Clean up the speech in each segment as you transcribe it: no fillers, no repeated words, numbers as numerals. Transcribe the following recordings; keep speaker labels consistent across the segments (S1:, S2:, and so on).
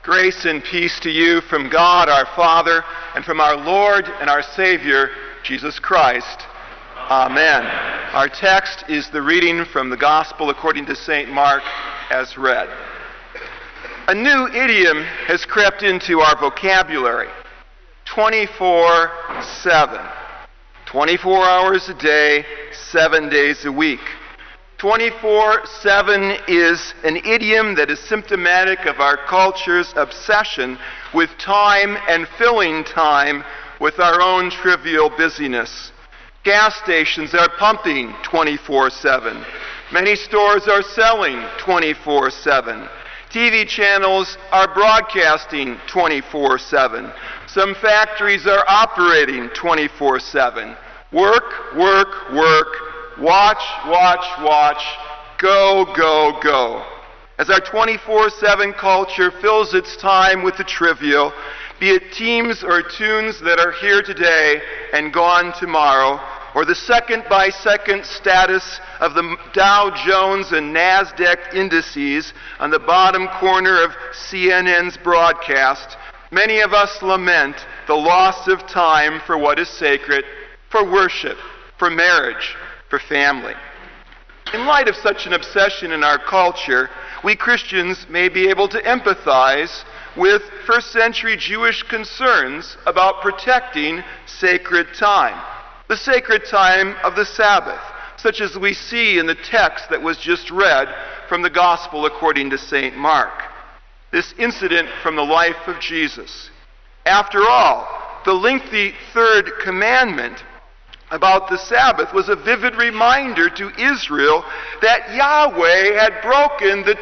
S1: Grace and peace to you from God our Father and from our Lord and our Savior, Jesus Christ. Amen. Our text is the reading from the Gospel according to St. Mark as read. A new idiom has crept into our vocabulary. 24/7. 24 hours a day, 7 days a week. 24/7 is an idiom that is symptomatic of our culture's obsession with time and filling time with our own trivial busyness. Gas stations are pumping 24/7. Many stores are selling 24/7. TV channels are broadcasting 24/7. Some factories are operating 24/7. Work, work, work. Watch, watch, watch, go, go, go. As our 24/7 culture fills its time with the trivial, be it teams or tunes that are here today and gone tomorrow, or the second-by-second status of the Dow Jones and NASDAQ indices on the bottom corner of CNN's broadcast, many of us lament the loss of time for what is sacred, for worship, for marriage, for family. In light of such an obsession in our culture, we Christians may be able to empathize with first-century Jewish concerns about protecting sacred time, the sacred time of the Sabbath, such as we see in the text that was just read from the Gospel according to St. Mark. This incident from the life of Jesus. After all, the lengthy third commandment about the Sabbath was a vivid reminder to Israel that Yahweh had broken the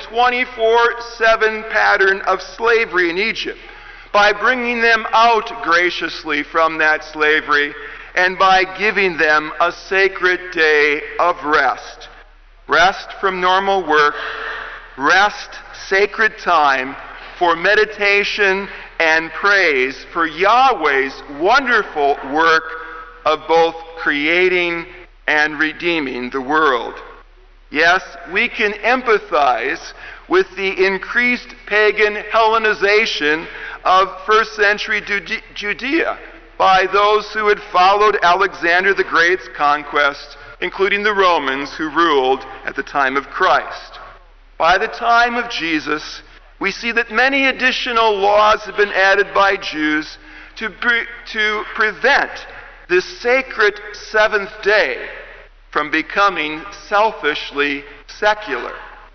S1: 24/7 pattern of slavery in Egypt by bringing them out graciously from that slavery and by giving them a sacred day of rest. Rest from normal work, rest, sacred time for meditation and praise for Yahweh's wonderful work of both creating and redeeming the world. Yes, we can empathize with the increased pagan Hellenization of first-century Judea by those who had followed Alexander the Great's conquest, including the Romans who ruled at the time of Christ. By the time of Jesus, we see that many additional laws have been added by Jews to prevent this sacred seventh day from becoming selfishly secular.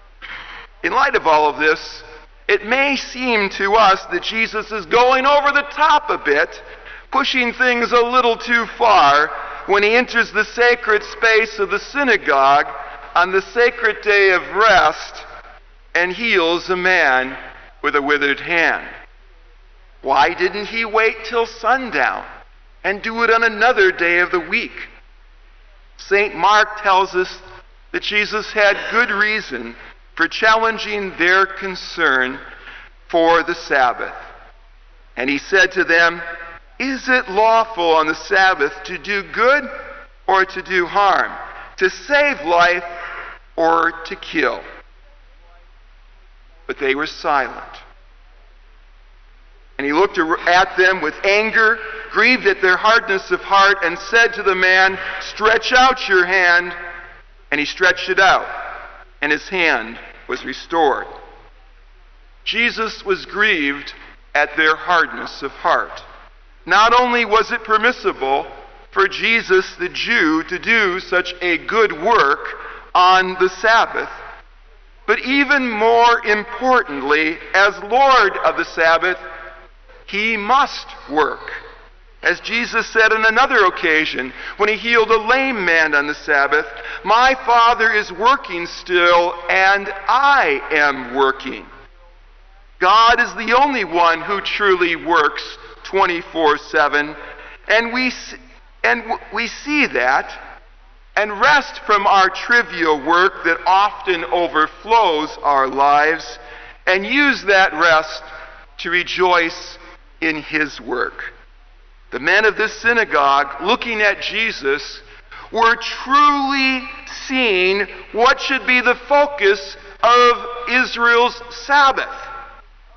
S1: In light of all of this, it may seem to us that Jesus is going over the top a bit, pushing things a little too far when he enters the sacred space of the synagogue on the sacred day of rest and heals a man with a withered hand. Why didn't he wait till sundown and do it on another day of the week? St. Mark tells us that Jesus had good reason for challenging their concern for the Sabbath. And he said to them, "Is it lawful on the Sabbath to do good or to do harm, to save life or to kill?" But they were silent. And he looked at them with anger, grieved at their hardness of heart, and said to the man, "Stretch out your hand." And he stretched it out, and his hand was restored. Jesus was grieved at their hardness of heart. Not only was it permissible for Jesus, the Jew, to do such a good work on the Sabbath, but even more importantly, as Lord of the Sabbath, he must work. As Jesus said on another occasion when he healed a lame man on the Sabbath, "My Father is working still, and I am working." God is the only one who truly works 24/7, and we see that and rest from our trivial work that often overflows our lives, and use that rest to rejoice in his work. The men of this synagogue, looking at Jesus, were truly seeing what should be the focus of Israel's Sabbath.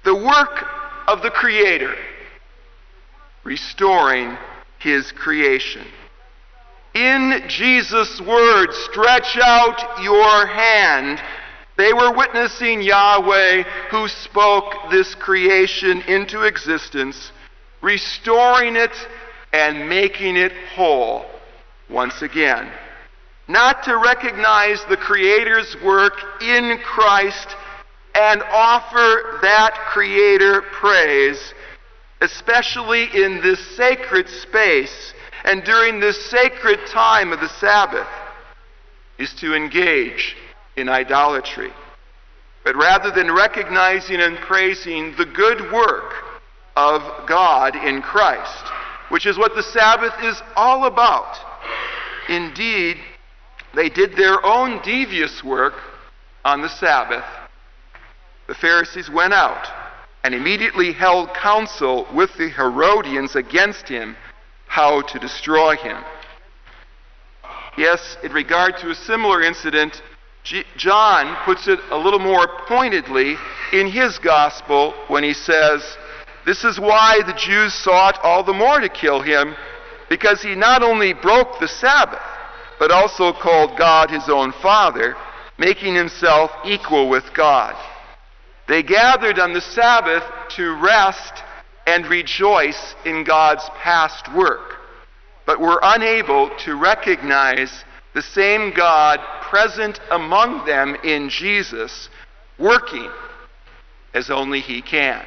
S1: The work of the Creator, restoring His creation. In Jesus' words, stretch out your hand, they were witnessing Yahweh who spoke this creation into existence, restoring it and making it whole once again. Not to recognize the Creator's work in Christ and offer that Creator praise, especially in this sacred space and during this sacred time of the Sabbath, is to engage in idolatry. But rather than recognizing and praising the good work of God in Christ, which is what the Sabbath is all about, indeed, they did their own devious work on the Sabbath. The Pharisees went out and immediately held counsel with the Herodians against him, how to destroy him. Yes, in regard to a similar incident, John puts it a little more pointedly in his gospel when he says, "This is why the Jews sought all the more to kill him, because he not only broke the Sabbath, but also called God his own Father, making himself equal with God." They gathered on the Sabbath to rest and rejoice in God's past work, but were unable to recognize the same God present among them in Jesus, working as only He can.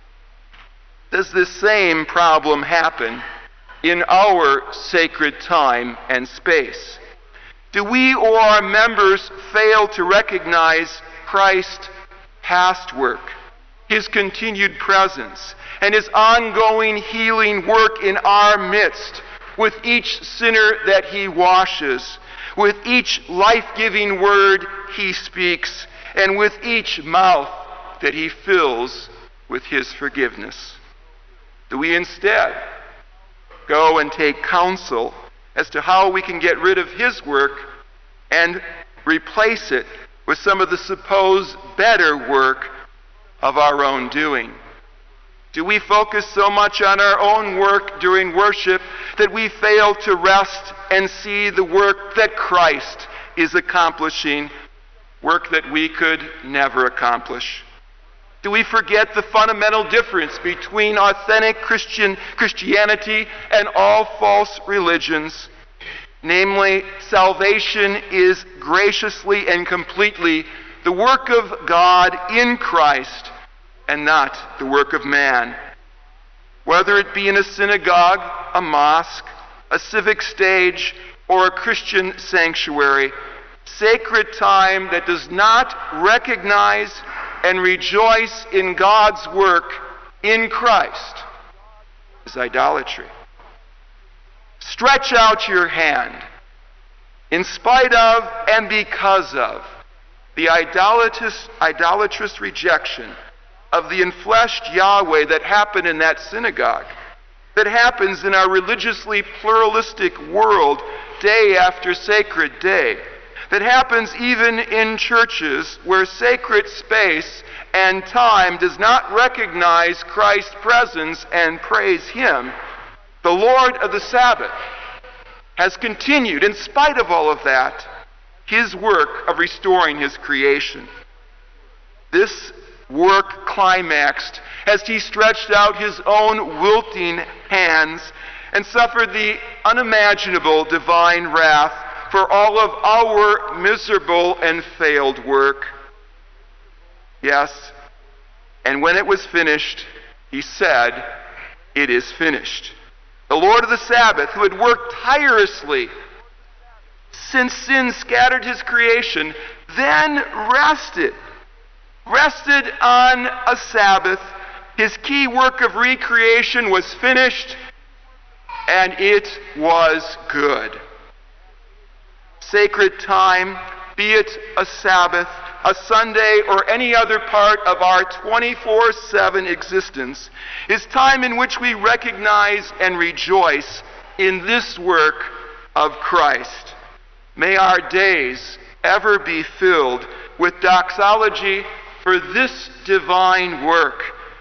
S1: Does this same problem happen in our sacred time and space? Do we or our members fail to recognize Christ's past work, His continued presence, and His ongoing healing work in our midst, with each sinner that He washes, with each life-giving word He speaks, and with each mouth that He fills with His forgiveness? Do we instead go and take counsel as to how we can get rid of His work and replace it with some of the supposed better work of our own doing? Do we focus so much on our own work during worship that we fail to rest and see the work that Christ is accomplishing, work that we could never accomplish? Do we forget the fundamental difference between authentic Christianity and all false religions? Namely, salvation is graciously and completely the work of God in Christ and not the work of man. Whether it be in a synagogue, a mosque, a civic stage, or a Christian sanctuary, sacred time that does not recognize and rejoice in God's work in Christ is idolatry. Stretch out your hand in spite of and because of the idolatrous rejection of the enfleshed Yahweh that happened in that synagogue, that happens in our religiously pluralistic world day after sacred day, that happens even in churches where sacred space and time does not recognize Christ's presence and praise Him. The Lord of the Sabbath has continued, in spite of all of that, His work of restoring His creation. This work climaxed as He stretched out His own wilting hands and suffered the unimaginable divine wrath for all of our miserable and failed work. Yes, and when it was finished, He said, "It is finished." The Lord of the Sabbath, who had worked tirelessly since sin scattered His creation, then rested on a Sabbath. His key work of recreation was finished, and it was good. Sacred time, be it a Sabbath, a Sunday, or any other part of our 24/7 existence, is time in which we recognize and rejoice in this work of Christ. May our days ever be filled with doxology for this divine work,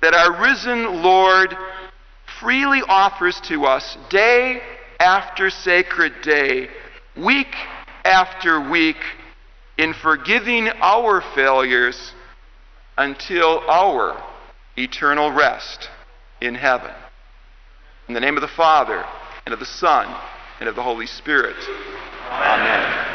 S1: that our risen Lord freely offers to us day after sacred day, week after week, in forgiving our failures until our eternal rest in heaven. In the name of the Father, and of the Son, and of the Holy Spirit. Amen.